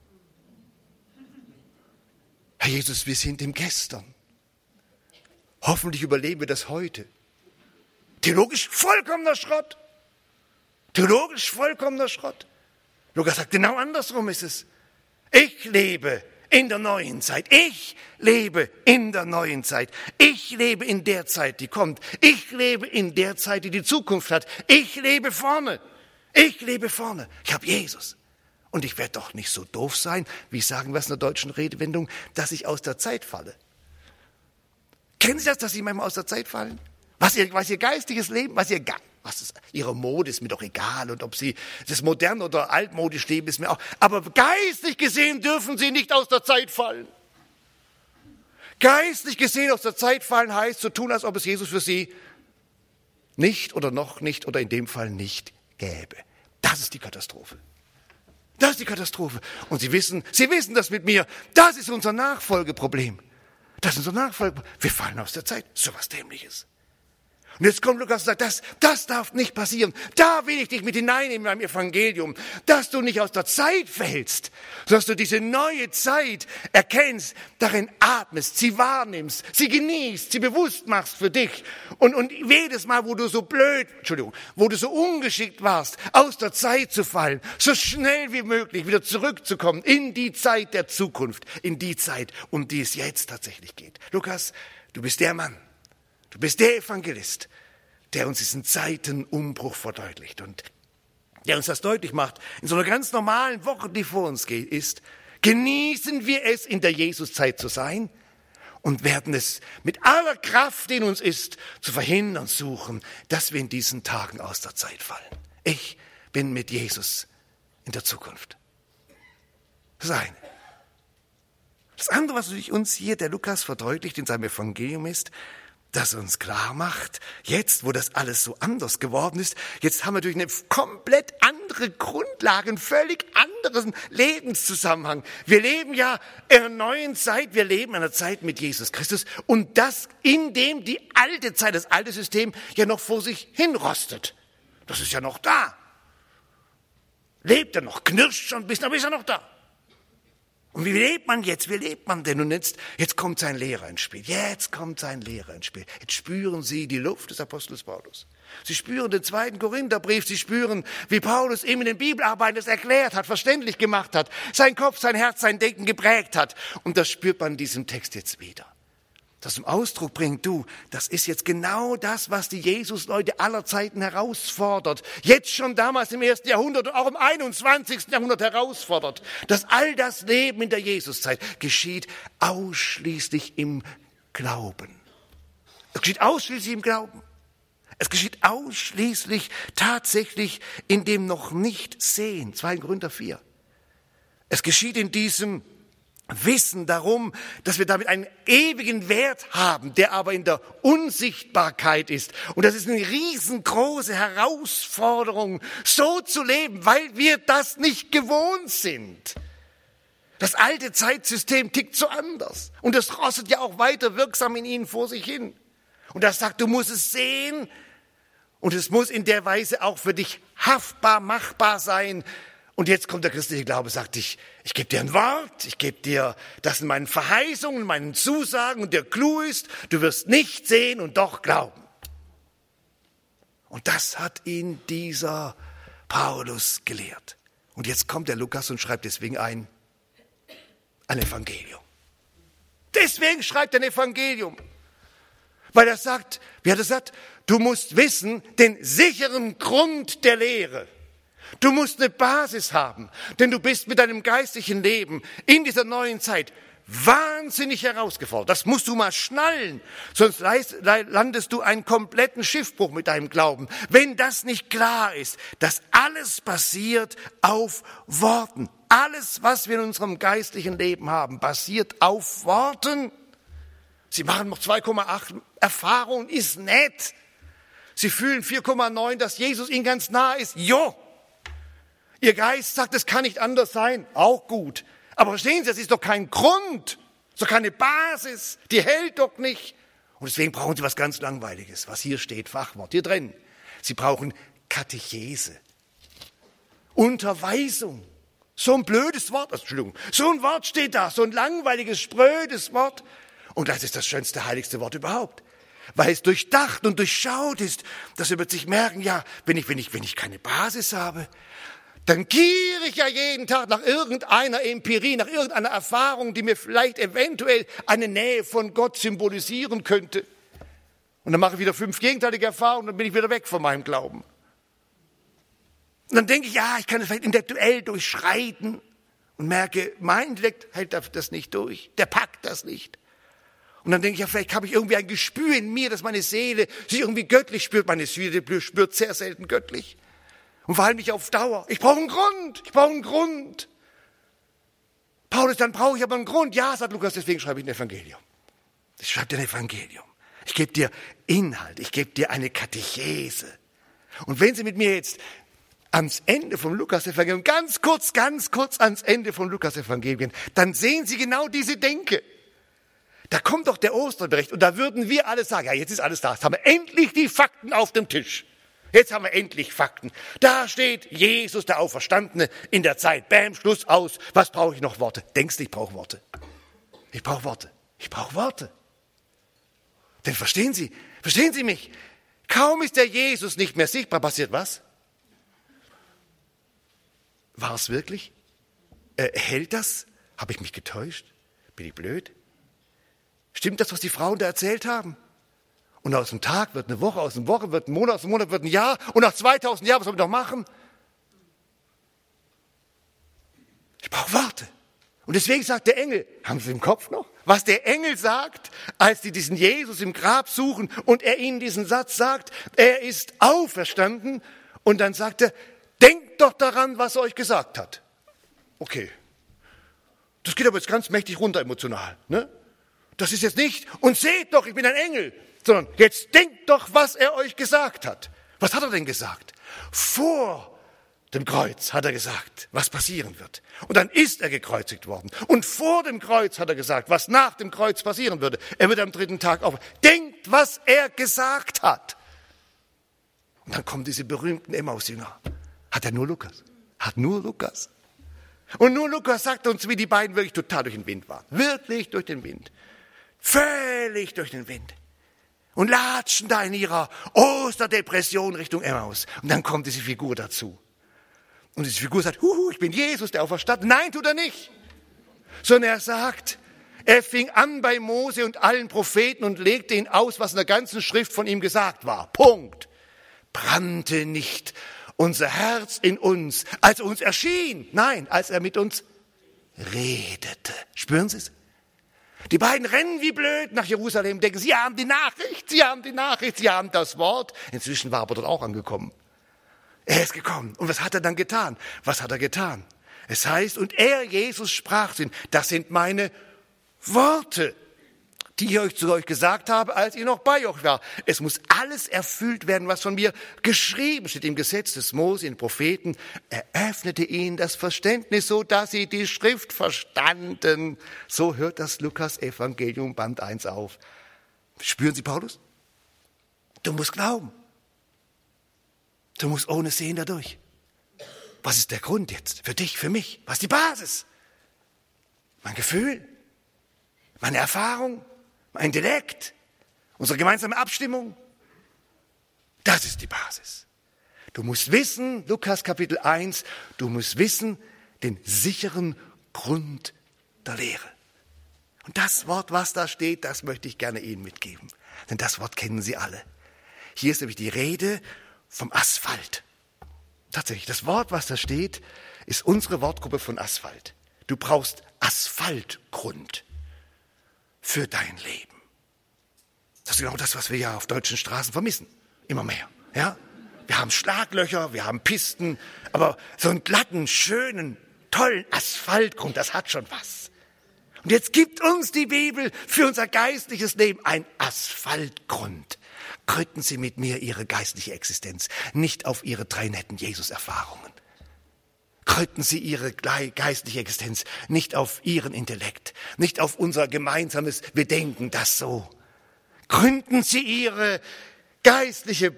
Herr Jesus, wir sind im Gestern. Hoffentlich überleben wir das heute. Theologisch vollkommener Schrott. Theologisch vollkommener Schrott. Lukas sagt, genau andersrum ist es. Ich lebe in der neuen Zeit. Ich lebe in der neuen Zeit. Ich lebe in der Zeit, die kommt. Ich lebe in der Zeit, die die Zukunft hat. Ich lebe vorne. Ich lebe vorne. Ich habe Jesus. Und ich werde doch nicht so doof sein, wie sagen wir es in der deutschen Redewendung, dass ich aus der Zeit falle. Kennen Sie das, dass Sie manchmal aus der Zeit fallen? Was Ihr, was ihr geistiges Leben, was Ihr, was ist, Ihre Mode ist mir doch egal. Und ob Sie das modern oder altmodisch leben, ist mir auch. Aber geistig gesehen dürfen Sie nicht aus der Zeit fallen. Geistlich gesehen aus der Zeit fallen heißt, so tun, als ob es Jesus für Sie nicht oder noch nicht oder in dem Fall nicht gäbe. Das ist die Katastrophe. Das ist die Katastrophe. Und Sie wissen, Sie wissen das mit mir. Das ist unser Nachfolgeproblem. Das ist unser Nachfolgeproblem. Wir fallen aus der Zeit. So was Dämliches. Und jetzt kommt Lukas und sagt, das, das darf nicht passieren. Da will ich dich mit hineinnehmen in meinem Evangelium, dass du nicht aus der Zeit fällst, sondern dass du diese neue Zeit erkennst, darin atmest, sie wahrnimmst, sie genießt, sie bewusst machst für dich. Und, und jedes Mal, wo du so blöd, Entschuldigung, wo du so ungeschickt warst, aus der Zeit zu fallen, so schnell wie möglich wieder zurückzukommen in die Zeit der Zukunft, in die Zeit, um die es jetzt tatsächlich geht. Lukas, du bist der Mann. Du bist der Evangelist, der uns diesen Zeitenumbruch verdeutlicht und der uns das deutlich macht. In so einer ganz normalen Woche, die vor uns geht, ist, genießen wir es, in der Jesuszeit zu sein und werden es mit aller Kraft, die in uns ist, zu verhindern suchen, dass wir in diesen Tagen aus der Zeit fallen. Ich bin mit Jesus in der Zukunft. Das eine. Das andere, was uns hier der Lukas verdeutlicht in seinem Evangelium ist, das uns klar macht, jetzt, wo das alles so anders geworden ist, jetzt haben wir durch eine komplett andere Grundlage, einen völlig anderen Lebenszusammenhang. Wir leben ja in einer neuen Zeit, wir leben in einer Zeit mit Jesus Christus und das, in dem die alte Zeit, das alte System ja noch vor sich hinrostet. Das ist ja noch da. Lebt er noch, knirscht schon ein bisschen, aber ist er noch da. Und wie lebt man jetzt? Wie lebt man denn? Und jetzt, jetzt kommt sein Lehrer ins Spiel. Jetzt kommt sein Lehrer ins Spiel. Jetzt spüren Sie die Luft des Apostels Paulus. Sie spüren den zweiten Korintherbrief. Sie spüren, wie Paulus ihm in den Bibelarbeiten das erklärt hat, verständlich gemacht hat, sein Kopf, sein Herz, sein Denken geprägt hat. Und das spürt man in diesem Text jetzt wieder. Das zum Ausdruck bringt, du, das ist jetzt genau das, was die Jesus-Leute aller Zeiten herausfordert. Jetzt schon damals im ersten Jahrhundert und auch im einundzwanzigsten Jahrhundert herausfordert, dass all das Leben in der Jesuszeit geschieht ausschließlich im Glauben. Es geschieht ausschließlich im Glauben. Es geschieht ausschließlich tatsächlich in dem noch nicht sehen. zweiter Korinther vier. Es geschieht in diesem Wissen darum, dass wir damit einen ewigen Wert haben, der aber in der Unsichtbarkeit ist. Und das ist eine riesengroße Herausforderung, so zu leben, weil wir das nicht gewohnt sind. Das alte Zeitsystem tickt so anders. Und das rostet ja auch weiter wirksam in ihnen vor sich hin. Und das sagt, du musst es sehen und es muss in der Weise auch für dich haftbar, machbar sein. Und jetzt kommt der christliche Glaube, sagt ich, ich gebe dir ein Wort, ich gebe dir das in meinen Verheißungen, in meinen Zusagen und der Clou ist, du wirst nicht sehen und doch glauben. Und das hat ihn dieser Paulus gelehrt. Und jetzt kommt der Lukas und schreibt deswegen ein, ein Evangelium. Deswegen schreibt er ein Evangelium. Weil er sagt, wie hat er gesagt, du musst wissen, den sicheren Grund der Lehre. Du musst eine Basis haben, denn du bist mit deinem geistlichen Leben in dieser neuen Zeit wahnsinnig herausgefordert. Das musst du mal schnallen, sonst landest du einen kompletten Schiffbruch mit deinem Glauben. Wenn das nicht klar ist, dass alles basiert auf Worten. Alles, was wir in unserem geistlichen Leben haben, basiert auf Worten. Sie machen noch zwei Komma acht Erfahrungen, ist nett. Sie fühlen vier Komma neun, dass Jesus ihnen ganz nah ist. Jo! Ihr Geist sagt, es kann nicht anders sein. Auch gut. Aber verstehen Sie, das ist doch kein Grund. Das ist doch keine Basis. Die hält doch nicht. Und deswegen brauchen Sie was ganz Langweiliges. Was hier steht, Fachwort, hier drin. Sie brauchen Katechese. Unterweisung. So ein blödes Wort, Entschuldigung. So ein Wort steht da. So ein langweiliges, sprödes Wort. Und das ist das schönste, heiligste Wort überhaupt. Weil es durchdacht und durchschaut ist. Dass er wird sich merken, ja, wenn ich, wenn ich, wenn ich keine Basis habe, dann giere ich ja jeden Tag nach irgendeiner Empirie, nach irgendeiner Erfahrung, die mir vielleicht eventuell eine Nähe von Gott symbolisieren könnte. Und dann mache ich wieder fünf gegenteilige Erfahrungen und dann bin ich wieder weg von meinem Glauben. Und dann denke ich, ja, ich kann es vielleicht intellektuell durchschreiten und merke, mein Intellekt hält das nicht durch, der packt das nicht. Und dann denke ich, ja, vielleicht habe ich irgendwie ein Gespür in mir, dass meine Seele sich irgendwie göttlich spürt. Meine Seele spürt sehr selten göttlich. Und vor allem nicht auf Dauer. Ich brauche einen Grund. Ich brauche einen Grund. Paulus, dann brauche ich aber einen Grund. Ja, sagt Lukas, deswegen schreibe ich ein Evangelium. Ich schreibe dir ein Evangelium. Ich gebe dir Inhalt. Ich gebe dir eine Katechese. Und wenn Sie mit mir jetzt ans Ende vom Lukas-Evangelium, ganz kurz, ganz kurz ans Ende vom Lukas-Evangelium, dann sehen Sie genau diese Denke. Da kommt doch der Osterbericht und da würden wir alle sagen, ja, jetzt ist alles da. Jetzt haben wir endlich die Fakten auf dem Tisch. Jetzt haben wir endlich Fakten. Da steht Jesus, der Auferstandene, in der Zeit. Bäm, Schluss, aus. Was brauche ich noch? Worte. Denkst du, ich brauche Worte? Ich brauche Worte. Ich brauche Worte. Denn verstehen Sie, verstehen Sie mich? Kaum ist der Jesus nicht mehr sichtbar, passiert was? War es wirklich? Äh, hält das? Habe ich mich getäuscht? Bin ich blöd? Stimmt das, was die Frauen da erzählt haben? Und aus dem Tag wird eine Woche, aus einer Woche wird ein Monat, aus einem Monat wird ein Jahr. Und nach zweitausend Jahren, was sollen wir doch machen? Ich brauche Worte. Und deswegen sagt der Engel, haben Sie im Kopf noch? Was der Engel sagt, als die diesen Jesus im Grab suchen und er ihnen diesen Satz sagt, er ist auferstanden. Und dann sagt er, denkt doch daran, was er euch gesagt hat. Okay. Das geht aber jetzt ganz mächtig runter emotional, ne? Das ist jetzt nicht, und seht doch, ich bin ein Engel, sondern jetzt denkt doch, was er euch gesagt hat. Was hat er denn gesagt? Vor dem Kreuz hat er gesagt, was passieren wird. Und dann ist er gekreuzigt worden. Und vor dem Kreuz hat er gesagt, was nach dem Kreuz passieren würde. Er wird am dritten Tag auf. Denkt, was er gesagt hat. Und dann kommen diese berühmten Emmaus-Jünger. Hat er nur Lukas? Hat nur Lukas? Und nur Lukas sagt uns, wie die beiden wirklich total durch den Wind waren. Wirklich durch den Wind. Völlig durch den Wind. Und latschen da in ihrer Osterdepression Richtung Emmaus. Und dann kommt diese Figur dazu. Und diese Figur sagt, huhu, ich bin Jesus, der auferstanden. Nein, tut er nicht. Sondern er sagt, er fing an bei Mose und allen Propheten und legte ihn aus, was in der ganzen Schrift von ihm gesagt war. Punkt. Brannte nicht unser Herz in uns, als er uns erschien. Nein, als er mit uns redete. Spüren Sie es? Die beiden rennen wie blöd nach Jerusalem, denken, sie haben die Nachricht, sie haben die Nachricht, sie haben das Wort. Inzwischen war er dort auch angekommen. Er ist gekommen. Und was hat er dann getan? Was hat er getan? Es heißt, und er, Jesus, sprach zu ihnen, das sind meine Worte, die ich euch zu euch gesagt habe, als ich noch bei euch war. Es muss alles erfüllt werden, was von mir geschrieben steht im Gesetz des Mose, in den Propheten. Er öffnete ihnen das Verständnis, so dass sie die Schrift verstanden. So hört das Lukas-Evangelium Band eins auf. Spüren Sie Paulus? Du musst glauben. Du musst ohne Sehen dadurch. Was ist der Grund jetzt? Für dich, für mich? Was ist die Basis? Mein Gefühl? Meine Erfahrung? Mein Intellekt? Unsere gemeinsame Abstimmung? Das ist die Basis. Du musst wissen, Lukas Kapitel eins, du musst wissen, den sicheren Grund der Lehre. Und das Wort, was da steht, das möchte ich gerne Ihnen mitgeben. Denn das Wort kennen Sie alle. Hier ist nämlich die Rede vom Asphalt. Tatsächlich, das Wort, was da steht, ist unsere Wortgruppe von Asphalt. Du brauchst Asphaltgrund für dein Leben. Das ist genau das, was wir ja auf deutschen Straßen vermissen. Immer mehr. Ja? Wir haben Schlaglöcher, wir haben Pisten, aber so einen glatten, schönen, tollen Asphaltgrund, das hat schon was. Und jetzt gibt uns die Bibel für unser geistliches Leben einen Asphaltgrund. Gründen Sie mit mir Ihre geistliche Existenz, nicht auf Ihre drei netten Jesus-Erfahrungen. Gründen Sie Ihre geistliche Existenz nicht auf Ihren Intellekt, nicht auf unser gemeinsames, wir denken das so. Gründen Sie Ihre geistliche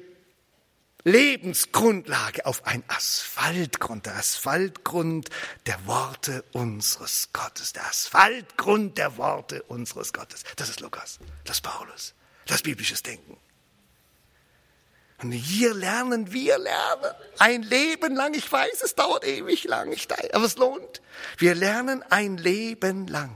Lebensgrundlage auf ein Asphaltgrund, der Asphaltgrund der Worte unseres Gottes, der Asphaltgrund der Worte unseres Gottes. Das ist Lukas, das ist Paulus, das ist biblisches Denken. Und hier lernen, wir lernen ein Leben lang, ich weiß, es dauert ewig lang, ich, aber es lohnt. Wir lernen ein Leben lang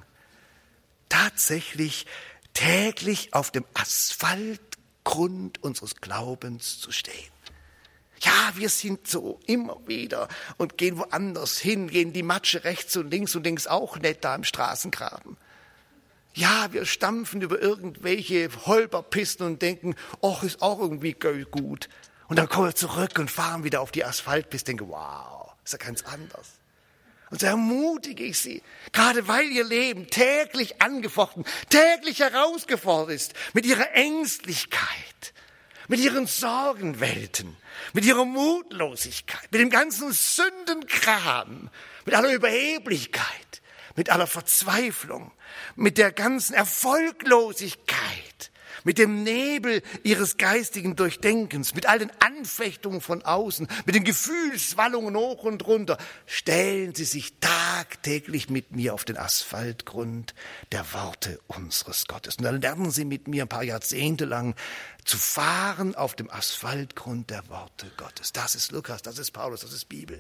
tatsächlich täglich auf dem Asphaltgrund unseres Glaubens zu stehen. Ja, wir sind so immer wieder und gehen woanders hin, gehen die Matsche rechts und links und links auch nicht da im Straßengraben. Ja, wir stampfen über irgendwelche Holperpisten und denken, ach, ist auch irgendwie gut. Und dann kommen wir zurück und fahren wieder auf die Asphaltpiste und denken, wow, ist ja ganz anders. Und so ermutige ich Sie, gerade weil Ihr Leben täglich angefochten, täglich herausgefordert ist, mit Ihrer Ängstlichkeit, mit Ihren Sorgenwelten, mit Ihrer Mutlosigkeit, mit dem ganzen Sündenkram, mit aller Überheblichkeit, mit aller Verzweiflung, mit der ganzen Erfolglosigkeit, mit dem Nebel ihres geistigen Durchdenkens, mit all den Anfechtungen von außen, mit den Gefühlswallungen hoch und runter, stellen Sie sich tagtäglich mit mir auf den Asphaltgrund der Worte unseres Gottes. Und dann lernen Sie mit mir ein paar Jahrzehnte lang zu fahren auf dem Asphaltgrund der Worte Gottes. Das ist Lukas, das ist Paulus, das ist Bibel.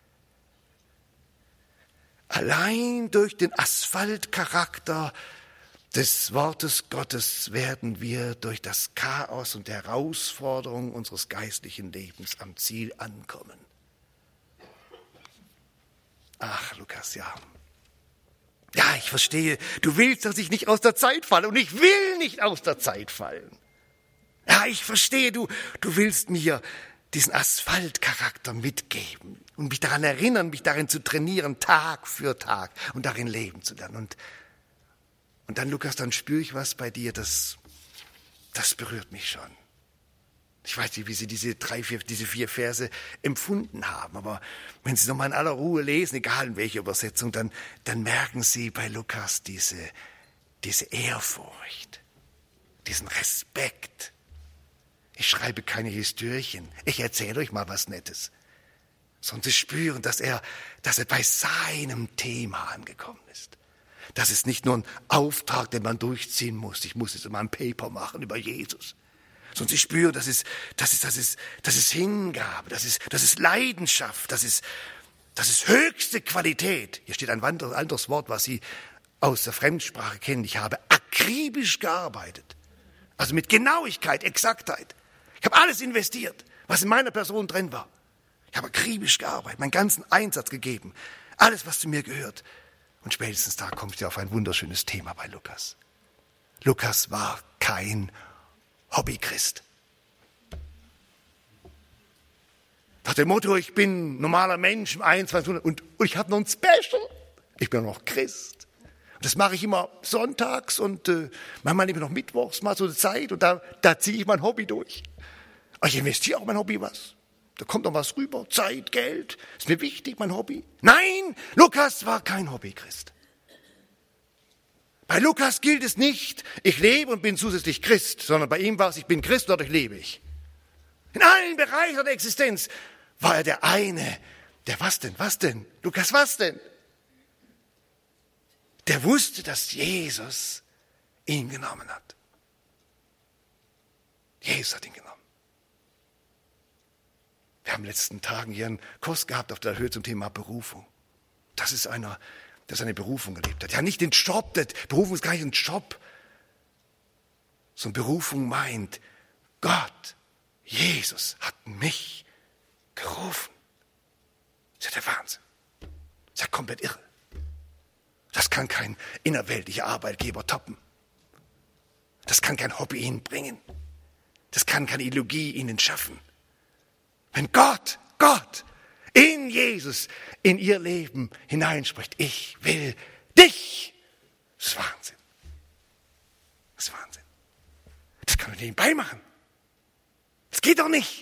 Allein durch den Asphaltcharakter des Wortes Gottes werden wir durch das Chaos und die Herausforderung unseres geistlichen Lebens am Ziel ankommen. Ach, Lukas, ja. Ja, ich verstehe. Du willst, dass ich nicht aus der Zeit falle. Und ich will nicht aus der Zeit fallen. Ja, ich verstehe. Du, du willst mir diesen Asphaltcharakter mitgeben und mich daran erinnern, mich darin zu trainieren, Tag für Tag und darin leben zu lernen. Und Und dann, Lukas, dann spüre ich was bei dir, das, das berührt mich schon. Ich weiß nicht, wie Sie diese drei, vier, diese vier Verse empfunden haben, aber wenn Sie nochmal in aller Ruhe lesen, egal in welcher Übersetzung, dann, dann merken Sie bei Lukas diese, diese Ehrfurcht, diesen Respekt. Ich schreibe keine Histörchen, ich erzähle euch mal was Nettes. Sondern Sie spüren, dass er, dass er bei seinem Thema angekommen ist. Das ist nicht nur ein Auftrag, den man durchziehen muss. Ich muss jetzt mal ein Paper machen über Jesus. Sondern Sie spüren, das ist, das ist, das ist, das ist Hingabe, das ist, das ist Leidenschaft, das ist, das ist höchste Qualität. Hier steht ein anderes Wort, was Sie aus der Fremdsprache kennen. Ich habe akribisch gearbeitet. Also mit Genauigkeit, Exaktheit. Ich habe alles investiert, was in meiner Person drin war. Ich habe akribisch gearbeitet, meinen ganzen Einsatz gegeben. Alles, was zu mir gehört. Und spätestens da kommt ihr auf ein wunderschönes Thema bei Lukas. Lukas war kein Hobbychrist. Nach dem Motto, ich bin ein normaler Mensch im einundzwanzigsten Jahrhundert und, und ich habe noch ein Special. Ich bin noch Christ. Und das mache ich immer sonntags und äh, manchmal nehme ich noch mittwochs mal so eine Zeit und da, da ziehe ich mein Hobby durch. Aber ich investiere auch mein Hobby was. Da kommt noch was rüber, Zeit, Geld. Ist mir wichtig, mein Hobby. Nein, Lukas war kein Hobbychrist. Bei Lukas gilt es nicht, ich lebe und bin zusätzlich Christ, sondern bei ihm war es, ich bin Christ und dadurch lebe ich. In allen Bereichen der Existenz war er der eine, der was denn, was denn? Lukas, was denn? Der wusste, dass Jesus ihn genommen hat. Jesus hat ihn genommen. Wir haben in den letzten Tagen hier einen Kurs gehabt auf der Höhe zum Thema Berufung. Das ist einer, der seine Berufung gelebt hat. Ja, nicht den Job, der Berufung ist gar nicht ein Job. So eine Berufung meint, Gott, Jesus hat mich gerufen. Das ist ja der Wahnsinn. Das ist ja komplett irre. Das kann kein innerweltlicher Arbeitgeber toppen. Das kann kein Hobby ihnen bringen. Das kann keine Ideologie ihnen schaffen. Wenn Gott, Gott in Jesus, in ihr Leben hineinspricht, ich will dich. Das ist Wahnsinn. Das ist Wahnsinn. Das kann man nebenbei machen. Das geht doch nicht.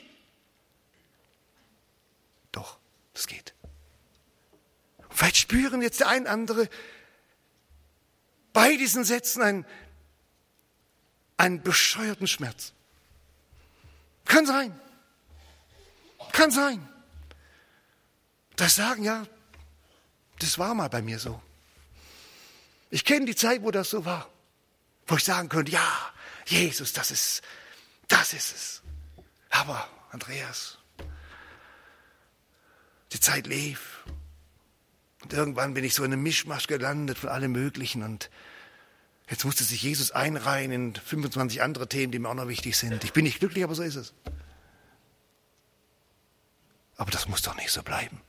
Doch, das geht. Und vielleicht spüren jetzt der ein oder andere bei diesen Sätzen einen, einen bescheuerten Schmerz. Kann sein. Kann sein. Das sagen, ja, das war mal bei mir so. Ich kenne die Zeit, wo das so war. Wo ich sagen könnte, ja, Jesus, das ist, das ist es. Aber, Andreas, die Zeit lief. Und irgendwann bin ich so in einem Mischmasch gelandet von allem Möglichen. Und jetzt musste sich Jesus einreihen in fünfundzwanzig andere Themen, die mir auch noch wichtig sind. Ich bin nicht glücklich, aber so ist es. Aber das muss doch nicht so bleiben.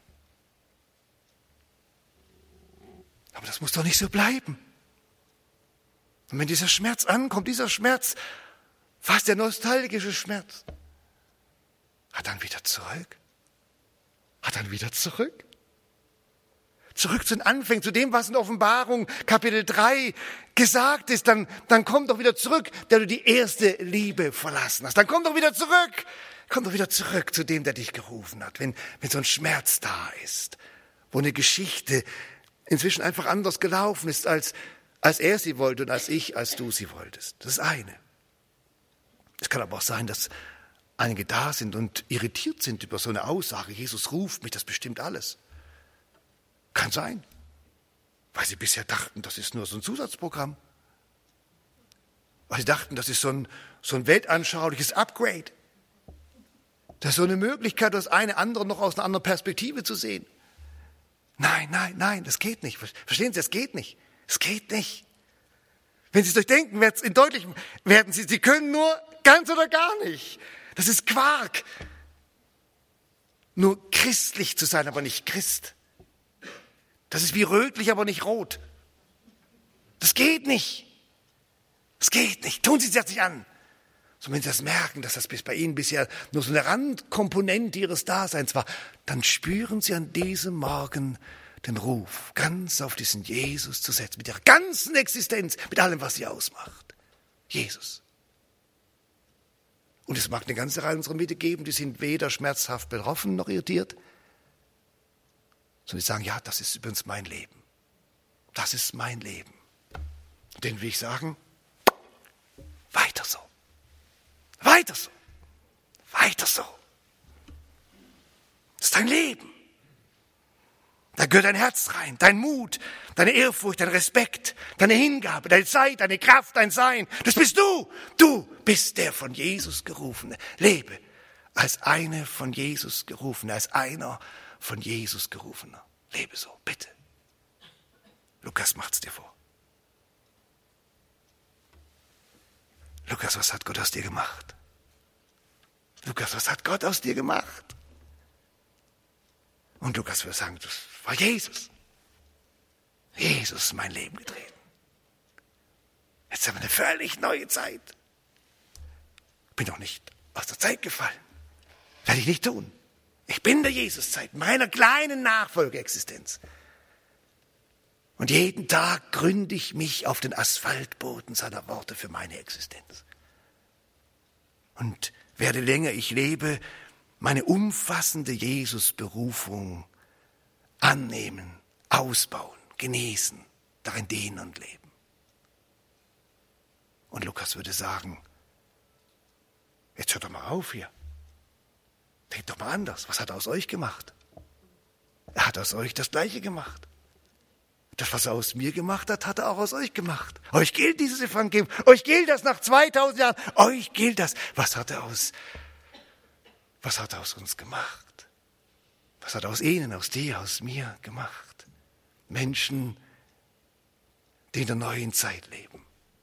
Aber das muss doch nicht so bleiben. Und wenn dieser Schmerz ankommt, dieser Schmerz, fast der nostalgische Schmerz, hat dann wieder zurück. Hat dann wieder zurück. Zurück zu den Anfängen, zu dem, was in Offenbarung Kapitel drei gesagt ist. Dann, dann komm doch wieder zurück, der du die erste Liebe verlassen hast. Dann komm doch wieder zurück. Komm doch wieder zurück zu dem, der dich gerufen hat. Wenn, wenn so ein Schmerz da ist, wo eine Geschichte inzwischen einfach anders gelaufen ist, als, als er sie wollte und als ich, als du sie wolltest. Das ist eine. Es kann aber auch sein, dass einige da sind und irritiert sind über so eine Aussage. Jesus ruft mich, das bestimmt alles. Kann sein, weil sie bisher dachten, das ist nur so ein Zusatzprogramm. Weil sie dachten, das ist so ein, so ein weltanschauliches Upgrade. Das ist so eine Möglichkeit, das eine andere noch aus einer anderen Perspektive zu sehen. Nein, nein, nein, das geht nicht. Verstehen Sie, das geht nicht. Es geht nicht. Wenn Sie es durchdenken, wird es in deutlichem werden Sie, Sie können nur ganz oder gar nicht. Das ist Quark. Nur christlich zu sein, aber nicht Christ. Das ist wie rötlich, aber nicht rot. Das geht nicht. Das geht nicht. Tun Sie es jetzt nicht an. So, wenn Sie das merken, dass das bis bei Ihnen bisher nur so eine Randkomponente Ihres Daseins war, dann spüren Sie an diesem Morgen den Ruf, ganz auf diesen Jesus zu setzen, mit Ihrer ganzen Existenz, mit allem, was Sie ausmacht. Jesus. Und es mag eine ganze Reihe unserer Mitte geben, die sind weder schmerzhaft betroffen noch irritiert, sondern die sagen, ja, das ist übrigens mein Leben. Das ist mein Leben. Und denen will ich sagen, weiter so. Weiter so. Weiter so. Das ist dein Leben. Da gehört dein Herz rein, dein Mut, deine Ehrfurcht, dein Respekt, deine Hingabe, deine Zeit, deine Kraft, dein Sein. Das bist du. Du bist der von Jesus Gerufene. Lebe als eine von Jesus Gerufene, als einer von Jesus Gerufener. Lebe so, bitte. Lukas macht's dir vor. Lukas, was hat Gott aus dir gemacht? Lukas, was hat Gott aus dir gemacht? Und Lukas würde sagen, das war Jesus. Jesus ist in mein Leben getreten. Jetzt haben wir eine völlig neue Zeit. Bin doch nicht aus der Zeit gefallen. Werde ich nicht tun. Ich bin der Jesuszeit, meiner kleinen Nachfolgeexistenz. Und jeden Tag gründe ich mich auf den Asphaltboden seiner Worte für meine Existenz. Und werde länger ich lebe, meine umfassende Jesus-Berufung annehmen, ausbauen, genießen, darin dienen und leben. Und Lukas würde sagen, jetzt hört doch mal auf hier. Denkt doch mal anders. Was hat er aus euch gemacht? Er hat aus euch das Gleiche gemacht. Das, was er aus mir gemacht hat, hat er auch aus euch gemacht. Euch gilt dieses Evangelium. Euch gilt das nach zweitausend Jahren. Euch gilt das. Was hat er aus, was hat er aus uns gemacht? Was hat er aus ihnen, aus dir, aus mir gemacht? Menschen, die in der neuen Zeit leben.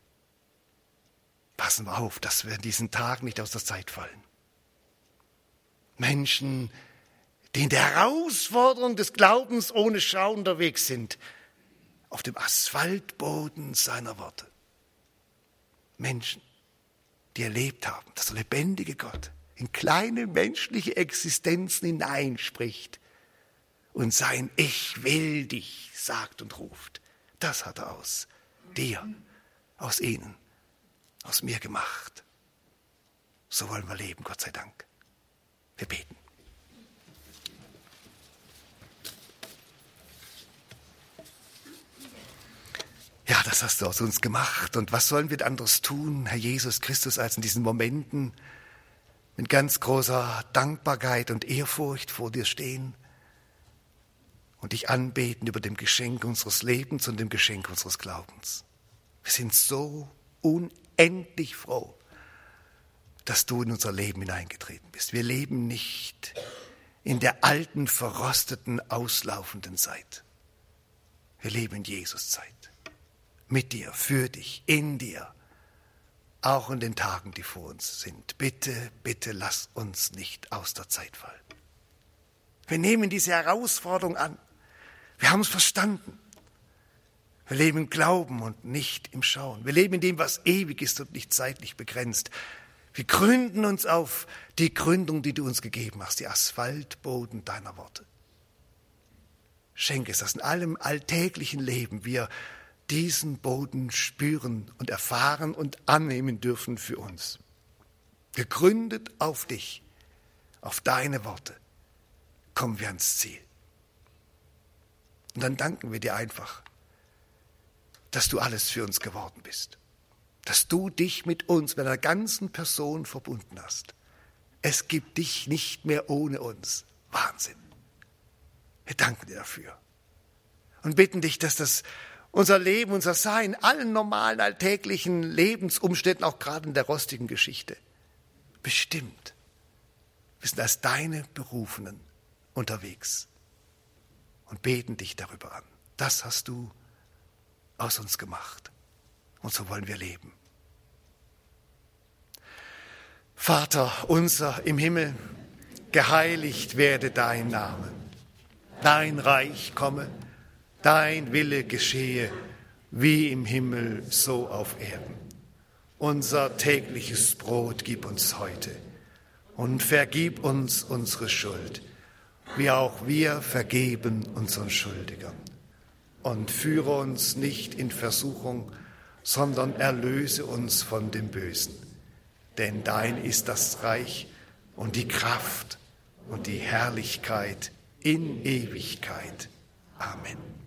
Passen wir auf, dass wir in diesen Tagen nicht aus der Zeit fallen. Menschen, die in der Herausforderung des Glaubens ohne Schau unterwegs sind, auf dem Asphaltboden seiner Worte. Menschen, die erlebt haben, dass der lebendige Gott in kleine menschliche Existenzen hineinspricht und sein Ich will dich sagt und ruft. Das hat er aus dir, aus ihnen, aus mir gemacht. So wollen wir leben, Gott sei Dank. Wir beten. Ja, das hast du aus uns gemacht. Und was sollen wir anderes tun, Herr Jesus Christus, als in diesen Momenten mit ganz großer Dankbarkeit und Ehrfurcht vor dir stehen und dich anbeten über dem Geschenk unseres Lebens und dem Geschenk unseres Glaubens. Wir sind so unendlich froh, dass du in unser Leben hineingetreten bist. Wir leben nicht in der alten, verrosteten, auslaufenden Zeit. Wir leben in Jesus Zeit. Mit dir, für dich, in dir, auch in den Tagen, die vor uns sind. Bitte, bitte lass uns nicht aus der Zeit fallen. Wir nehmen diese Herausforderung an. Wir haben es verstanden. Wir leben im Glauben und nicht im Schauen. Wir leben in dem, was ewig ist und nicht zeitlich begrenzt. Wir gründen uns auf die Gründung, die du uns gegeben hast, die Asphaltboden deiner Worte. Schenke es, dass in allem alltäglichen Leben wir diesen Boden spüren und erfahren und annehmen dürfen für uns. Gegründet auf dich, auf deine Worte, kommen wir ans Ziel. Und dann danken wir dir einfach, dass du alles für uns geworden bist. Dass du dich mit uns, mit einer ganzen Person verbunden hast. Es gibt dich nicht mehr ohne uns. Wahnsinn. Wir danken dir dafür. Und bitten dich, dass das unser Leben, unser Sein, allen normalen, alltäglichen Lebensumständen, auch gerade in der rostigen Geschichte, bestimmt. Wir sind als deine Berufenen unterwegs und beten dich darüber an. Das hast du aus uns gemacht und so wollen wir leben. Vater unser im Himmel, geheiligt werde dein Name. Dein Reich komme, dein Wille geschehe, wie im Himmel, so auf Erden. Unser tägliches Brot gib uns heute und vergib uns unsere Schuld, wie auch wir vergeben unseren Schuldigern. Und führe uns nicht in Versuchung, sondern erlöse uns von dem Bösen. Denn dein ist das Reich und die Kraft und die Herrlichkeit in Ewigkeit. Amen.